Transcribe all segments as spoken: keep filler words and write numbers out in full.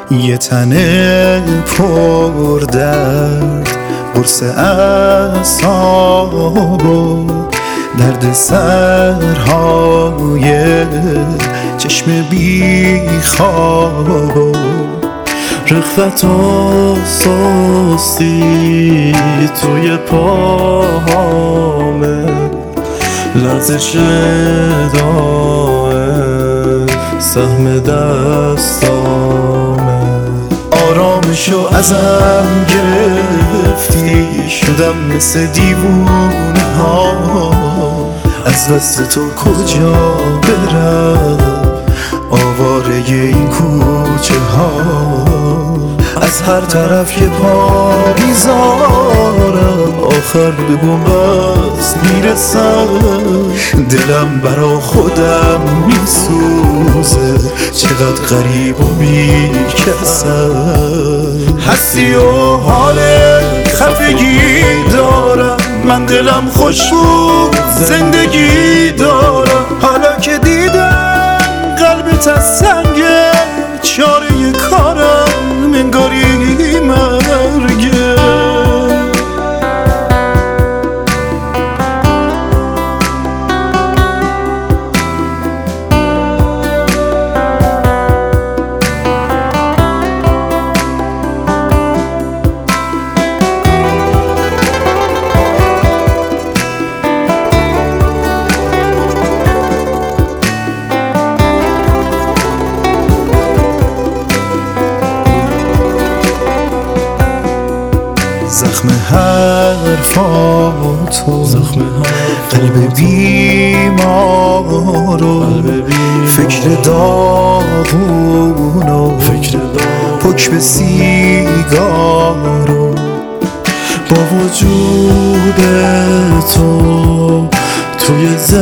یه تنه پر درد قرص اعصاب و درد سرهای چشم بی خواب و رخت و سستی توی پاهامه، لرزش دائم سهم دستامه. آرامشو ازم گرفتی، شدم مثل دیوونه ها. از دست تو کجا برم، آواره این کوچه ها. از هر طرف یه پا میذارم، آخر به بنبست میرسم. دلم برا خودم میسوزه، چقدر غریب و بیکسم. هستی و حال خفگی دارم، من دلم خوش بود زندگی دارم. حالا که دیدم قلبت از سنگه، چاره کارم انگاری مرگه. زخم حرفاتو، قلب بیمارو، فکر داغونو، پشت سیگارو. با وجود تو توی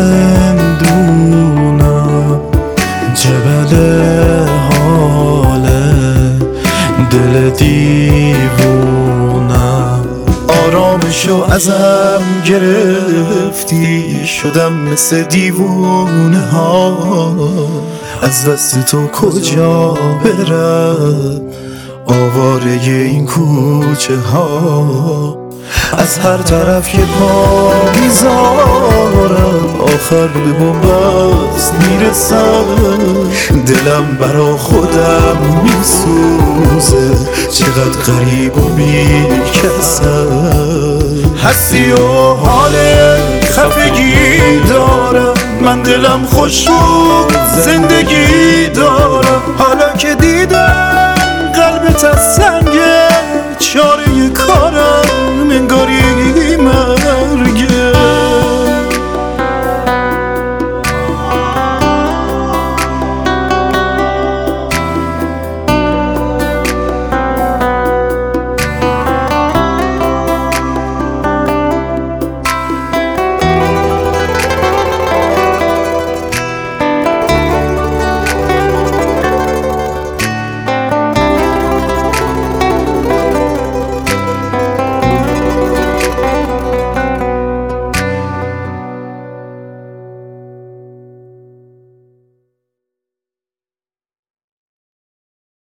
زندونم، جبل حاله دل دیوونم. آرامشو ازم گرفتی، شدم مثل دیوونه ها. از دست تو کجا برم، آواره این کوچه ها. از هر طرف یه پا میذارم، آخر به بنبست میرسم. دلم برا خودم میسوزه، چقدر غریب و بیکسم. هستی و حال خفگی دارم، من دلم خوش بود زندگی دارم.